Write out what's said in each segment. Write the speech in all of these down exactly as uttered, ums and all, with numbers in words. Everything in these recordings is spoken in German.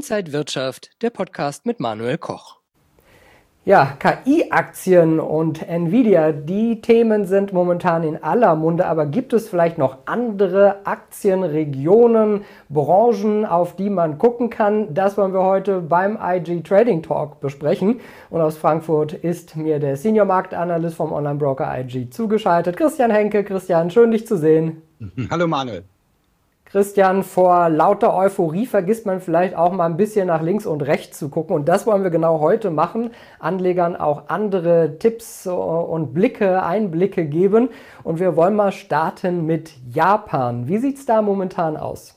Inside Wirtschaft, der Podcast mit Manuel Koch. Ja, K I-Aktien und Nvidia, die Themen sind momentan in aller Munde, aber gibt es vielleicht noch andere Aktien, Regionen, Branchen, auf die man gucken kann? Das wollen wir heute beim I G Trading Talk besprechen. Und aus Frankfurt ist mir der Senior Marktanalyst vom Online-Broker I G zugeschaltet. Christian Henke. Christian, schön dich zu sehen. Hallo Manuel. Christian, vor lauter Euphorie vergisst man vielleicht auch mal ein bisschen nach links und rechts zu gucken. Und das wollen wir genau heute machen. Anlegern auch andere Tipps und Blicke, Einblicke geben. Und wir wollen mal starten mit Japan. Wie sieht es da momentan aus?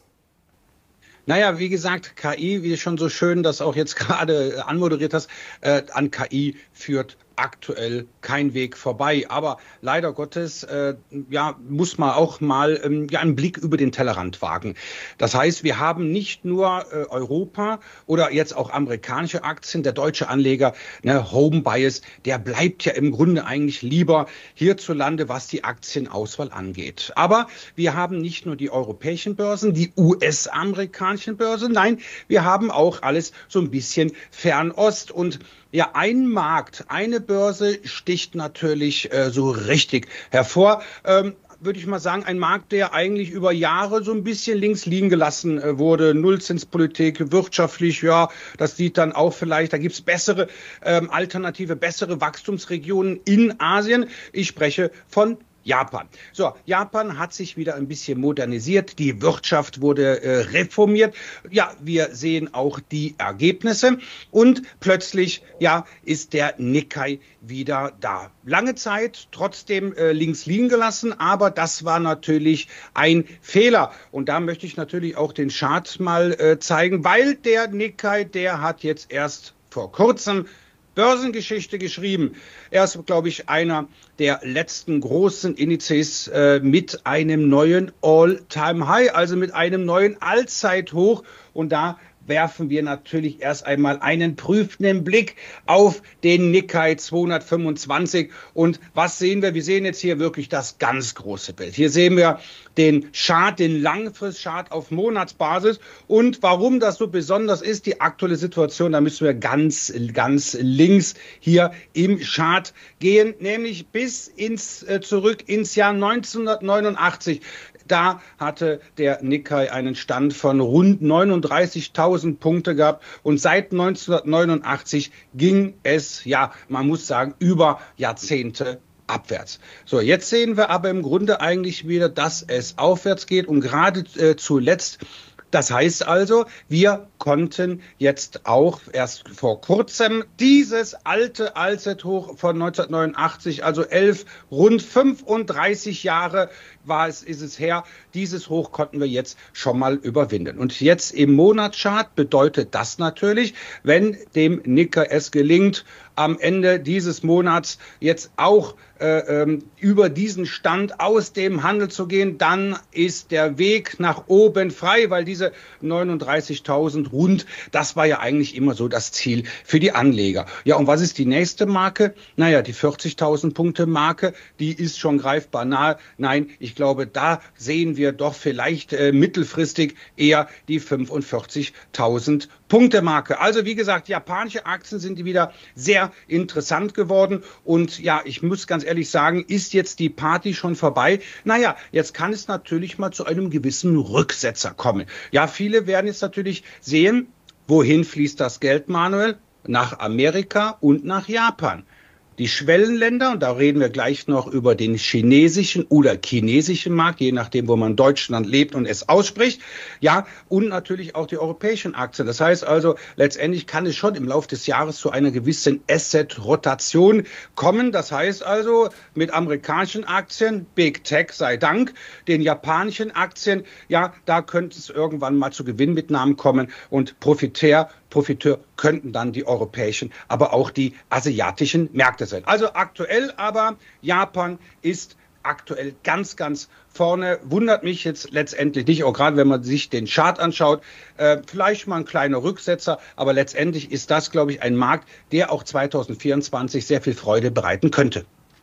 Naja, wie gesagt, K I, wie schon so schön das auch jetzt gerade anmoderiert hast, äh, an K I führt aktuell kein Weg vorbei. Aber leider Gottes, äh, ja, muss man auch mal ähm, ja, einen Blick über den Tellerrand wagen. Das heißt, wir haben nicht nur äh, Europa oder jetzt auch amerikanische Aktien. Der deutsche Anleger, ne, Home Bias, der bleibt ja im Grunde eigentlich lieber hierzulande, was die Aktienauswahl angeht. Aber wir haben nicht nur die europäischen Börsen, die U S-amerikanischen Börsen. Nein, wir haben auch alles so ein bisschen Fernost. Und ja, ein Markt, eine Börse sticht natürlich äh, so richtig hervor. Ähm, würde ich mal sagen, ein Markt, der eigentlich über Jahre so ein bisschen links liegen gelassen äh, wurde. Nullzinspolitik, wirtschaftlich, ja, das sieht dann auch vielleicht, da gibt's bessere ähm, Alternative, bessere Wachstumsregionen in Asien. Ich spreche von Japan. So, Japan hat sich wieder ein bisschen modernisiert. Die Wirtschaft wurde äh, reformiert. Ja, wir sehen auch die Ergebnisse. Und plötzlich, ja, ist der Nikkei wieder da. Lange Zeit trotzdem äh, links liegen gelassen, aber das war natürlich ein Fehler. Und da möchte ich natürlich auch den Chart mal äh, zeigen, weil der Nikkei, der hat jetzt erst vor kurzem Börsengeschichte geschrieben. Er ist, glaube ich, einer der letzten großen Indizes äh, mit einem neuen All-Time-High, also mit einem neuen Allzeithoch. Und da werfen wir natürlich erst einmal einen prüfenden Blick auf den Nikkei zweihundertfünfundzwanzig. Und was sehen wir? Wir sehen jetzt hier wirklich das ganz große Bild. Hier sehen wir den Chart, den Langfristchart auf Monatsbasis. Und warum das so besonders ist, die aktuelle Situation, da müssen wir ganz, ganz links hier im Chart gehen, nämlich bis ins, äh, zurück ins Jahr neunzehnhundertneunundachtzig. Da hatte der Nikkei einen Stand von rund neununddreißigtausend Punkte gehabt und seit neunzehnhundertneunundachtzig ging es, ja, man muss sagen, über Jahrzehnte abwärts. So, jetzt sehen wir aber im Grunde eigentlich wieder, dass es aufwärts geht und gerade äh, zuletzt. Das heißt also, wir konnten jetzt auch erst vor kurzem dieses alte Allzeithoch von neunzehnhundertneunundachtzig, also elf, rund fünfunddreißig Jahre war es, ist es her, dieses Hoch konnten wir jetzt schon mal überwinden. Und jetzt im Monatschart bedeutet das natürlich, wenn dem Nikkei es gelingt, am Ende dieses Monats jetzt auch äh, ähm, über diesen Stand aus dem Handel zu gehen, dann ist der Weg nach oben frei, weil diese neununddreißigtausend rund, das war ja eigentlich immer so das Ziel für die Anleger. Ja, und was ist die nächste Marke? Naja, die vierzigtausend Punkte Marke, die ist schon greifbar nahe. Nein, ich glaube, da sehen wir doch vielleicht äh, mittelfristig eher die fünfundvierzigtausend Punkte Marke. Also wie gesagt, japanische Aktien sind wieder sehr interessant geworden. Und ja, ich muss ganz ehrlich sagen, ist jetzt die Party schon vorbei? Naja, jetzt kann es natürlich mal zu einem gewissen Rücksetzer kommen. Ja, viele werden jetzt natürlich sehen, wohin fließt das Geld, Manuel? Nach Amerika und nach Japan. Die Schwellenländer, und da reden wir gleich noch über den chinesischen oder chinesischen Markt, je nachdem, wo man in Deutschland lebt und es ausspricht. Ja, und natürlich auch die europäischen Aktien. Das heißt also, letztendlich kann es schon im Laufe des Jahres zu einer gewissen Asset-Rotation kommen. Das heißt also, mit amerikanischen Aktien, Big Tech sei Dank, den japanischen Aktien, ja, da könnte es irgendwann mal zu Gewinnmitnahmen kommen und Profiteur Profiteur könnten dann die europäischen, aber auch die asiatischen Märkte sein. Also aktuell aber, Japan ist aktuell ganz, ganz vorne. Wundert mich jetzt letztendlich nicht, auch gerade wenn man sich den Chart anschaut, äh, vielleicht mal ein kleiner Rücksetzer, aber letztendlich ist das, glaube ich, ein Markt, der auch zweitausendvierundzwanzig sehr viel Freude bereiten könnte.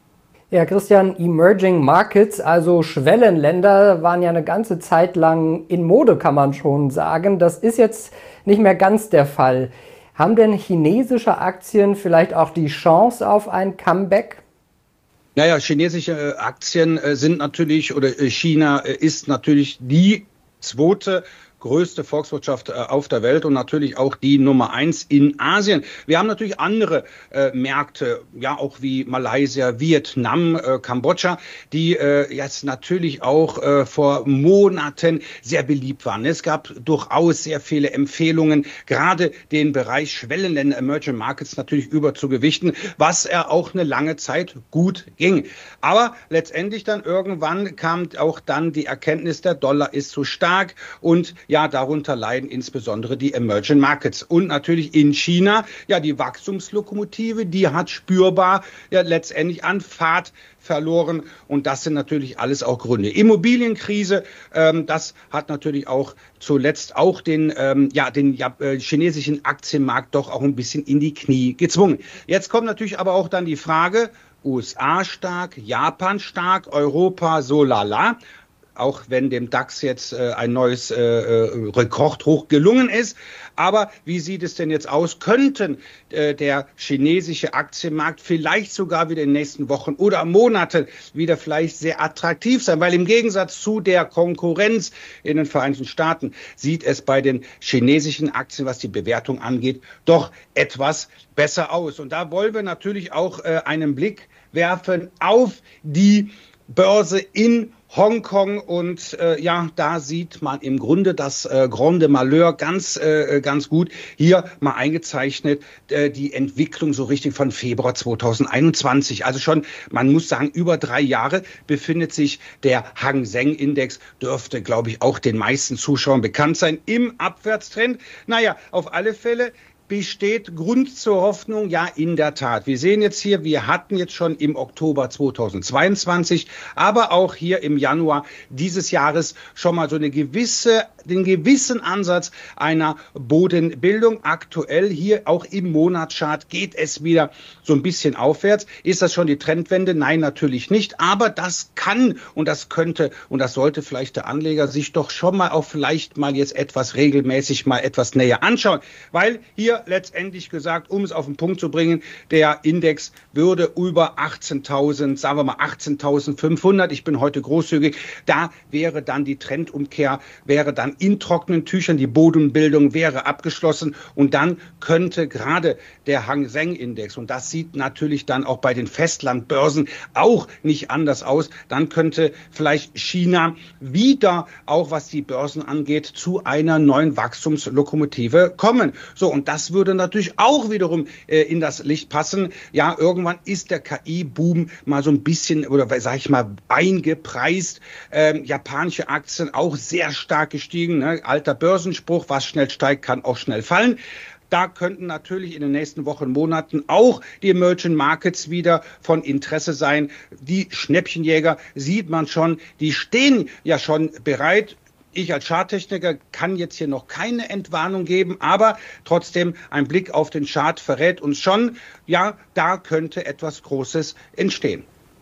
Ja, Christian, Emerging Markets, also Schwellenländer, waren ja eine ganze Zeit lang in Mode, kann man schon sagen. Das ist jetzt nicht mehr ganz der Fall. Haben denn chinesische Aktien vielleicht auch die Chance auf ein Comeback? Naja, chinesische Aktien sind natürlich, oder China ist natürlich die zweite größte Volkswirtschaft äh, auf der Welt und natürlich auch die Nummer eins in Asien. Wir haben natürlich andere äh, Märkte, ja auch wie Malaysia, Vietnam, äh, Kambodscha, die äh, jetzt natürlich auch äh, vor Monaten sehr beliebt waren. Es gab durchaus sehr viele Empfehlungen, gerade den Bereich Schwellenländer, Emerging Markets natürlich überzugewichten, was er auch eine lange Zeit gut ging. Aber letztendlich dann irgendwann kam auch dann die Erkenntnis, der Dollar ist zu stark und ja, darunter leiden insbesondere die Emerging Markets. Und natürlich in China, ja, die Wachstumslokomotive, die hat spürbar ja letztendlich an Fahrt verloren. Und das sind natürlich alles auch Gründe. Immobilienkrise, ähm, das hat natürlich auch zuletzt auch den, ähm, ja, den ja, äh, chinesischen Aktienmarkt doch auch ein bisschen in die Knie gezwungen. Jetzt kommt natürlich aber auch dann die Frage, U S A stark, Japan stark, Europa so lala. Auch wenn dem DAX jetzt äh, ein neues äh, Rekordhoch gelungen ist. Aber wie sieht es denn jetzt aus? Könnten äh, der chinesische Aktienmarkt vielleicht sogar wieder in den nächsten Wochen oder Monaten wieder vielleicht sehr attraktiv sein? Weil im Gegensatz zu der Konkurrenz in den Vereinigten Staaten sieht es bei den chinesischen Aktien, was die Bewertung angeht, doch etwas besser aus. Und da wollen wir natürlich auch äh, einen Blick werfen auf die Börse in Hongkong und äh, ja, da sieht man im Grunde das äh, Grande Malheur ganz, äh, ganz gut. Hier mal eingezeichnet äh, die Entwicklung so richtig von Februar zweitausendeinundzwanzig. Also schon, man muss sagen, über drei Jahre befindet sich der Hang Seng Index, dürfte, glaube ich, auch den meisten Zuschauern bekannt sein, im Abwärtstrend. Naja, auf alle Fälle besteht Grund zur Hoffnung, ja, in der Tat. Wir sehen jetzt hier, wir hatten jetzt schon im Oktober zweitausendzweiundzwanzig, aber auch hier im Januar dieses Jahres schon mal so eine gewisse, den gewissen Ansatz einer Bodenbildung. Aktuell hier auch im Monatschart geht es wieder so ein bisschen aufwärts. Ist das schon die Trendwende? Nein, natürlich nicht. Aber das kann und das könnte und das sollte vielleicht der Anleger sich doch schon mal auch vielleicht mal jetzt etwas regelmäßig mal etwas näher anschauen, weil hier letztendlich gesagt, um es auf den Punkt zu bringen, der Index würde über achtzehntausend, sagen wir mal achtzehntausendfünfhundert, ich bin heute großzügig, da wäre dann die Trendumkehr, wäre dann in trockenen Tüchern, die Bodenbildung wäre abgeschlossen und dann könnte gerade der Hang Seng Index, und das sieht natürlich dann auch bei den Festlandbörsen auch nicht anders aus, dann könnte vielleicht China wieder, auch was die Börsen angeht, zu einer neuen Wachstumslokomotive kommen. So, und das würde natürlich auch wiederum äh, in das Licht passen. Ja, irgendwann ist der K I-Boom mal so ein bisschen, oder sage ich mal, eingepreist. Ähm, japanische Aktien auch sehr stark gestiegen. Ne? Alter Börsenspruch, was schnell steigt, kann auch schnell fallen. Da könnten natürlich in den nächsten Wochen, Monaten auch die Emerging Markets wieder von Interesse sein. Die Schnäppchenjäger sieht man schon, die stehen ja schon bereit. Ich als Charttechniker kann jetzt hier noch keine Entwarnung geben, aber trotzdem ein Blick auf den Chart verrät uns schon, ja, da könnte etwas Großes entstehen.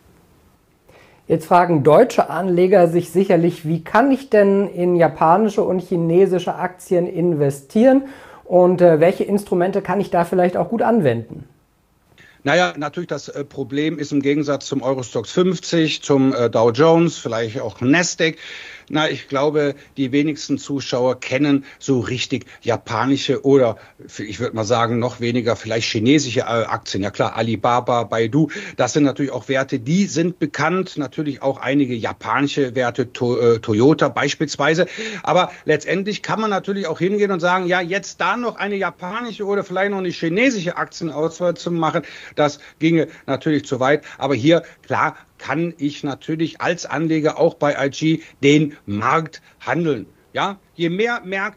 Jetzt fragen deutsche Anleger sich sicherlich, wie kann ich denn in japanische und chinesische Aktien investieren und äh, welche Instrumente kann ich da vielleicht auch gut anwenden? Naja, natürlich das äh, Problem ist im Gegensatz zum Eurostoxx fünfzig, zum äh, Dow Jones, vielleicht auch Nasdaq. Na, ich glaube, die wenigsten Zuschauer kennen so richtig japanische oder ich würde mal sagen, noch weniger vielleicht chinesische äh, Aktien. Ja klar, Alibaba, Baidu, das sind natürlich auch Werte, die sind bekannt. Natürlich auch einige japanische Werte, to, äh, Toyota beispielsweise. Aber letztendlich kann man natürlich auch hingehen und sagen, ja, jetzt da noch eine japanische oder vielleicht noch eine chinesische Aktienauswahl zu machen, das ginge natürlich zu weit. Aber hier, klar, kann ich natürlich als Anleger auch bei I G den Markt handeln. Ja, je mehr Märkte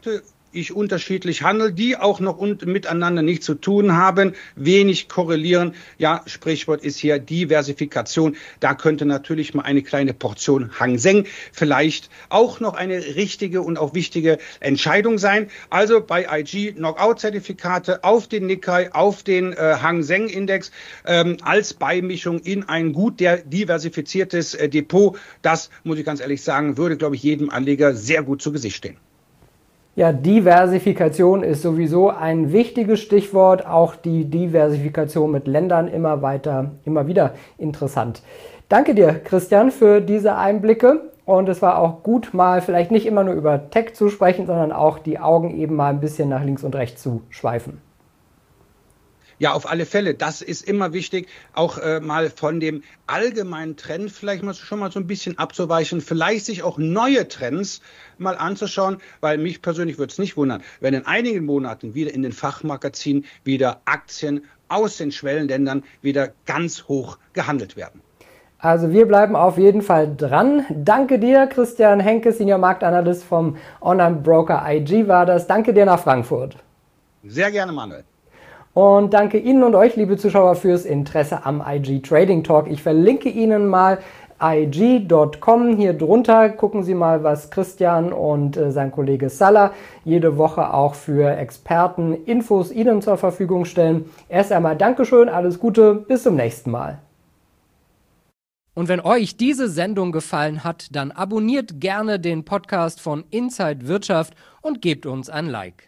ich unterschiedlich handle, die auch noch und miteinander nichts zu tun haben, wenig korrelieren. Ja, Sprichwort ist hier Diversifikation. Da könnte natürlich mal eine kleine Portion Hang Seng vielleicht auch noch eine richtige und auch wichtige Entscheidung sein. Also bei I G Knockout-Zertifikate auf den Nikkei, auf den äh, Hang Seng-Index ähm, als Beimischung in ein gut der diversifiziertes äh, Depot. Das, muss ich ganz ehrlich sagen, würde, glaube ich, jedem Anleger sehr gut zu Gesicht stehen. Ja, Diversifikation ist sowieso ein wichtiges Stichwort. Auch die Diversifikation mit Ländern immer weiter, immer wieder interessant. Danke dir, Christian, für diese Einblicke. Und es war auch gut, mal vielleicht nicht immer nur über Tech zu sprechen, sondern auch die Augen eben mal ein bisschen nach links und rechts zu schweifen. Ja, auf alle Fälle. Das ist immer wichtig, auch äh, mal von dem allgemeinen Trend vielleicht mal schon mal so ein bisschen abzuweichen, vielleicht sich auch neue Trends mal anzuschauen, weil mich persönlich würde es nicht wundern, wenn in einigen Monaten wieder in den Fachmagazinen wieder Aktien aus den Schwellenländern wieder ganz hoch gehandelt werden. Also wir bleiben auf jeden Fall dran. Danke dir, Christian Henke, Senior Marktanalyst vom Online-Broker I G war das. Danke dir nach Frankfurt. Sehr gerne, Manuel. Und danke Ihnen und euch, liebe Zuschauer, fürs Interesse am I G Trading Talk. Ich verlinke Ihnen mal i g punkt com hier drunter. Gucken Sie mal, was Christian und äh, sein Kollege Salah jede Woche auch für Experten Infos Ihnen zur Verfügung stellen. Erst einmal Dankeschön, alles Gute, bis zum nächsten Mal. Und wenn euch diese Sendung gefallen hat, dann abonniert gerne den Podcast von Inside Wirtschaft und gebt uns ein Like.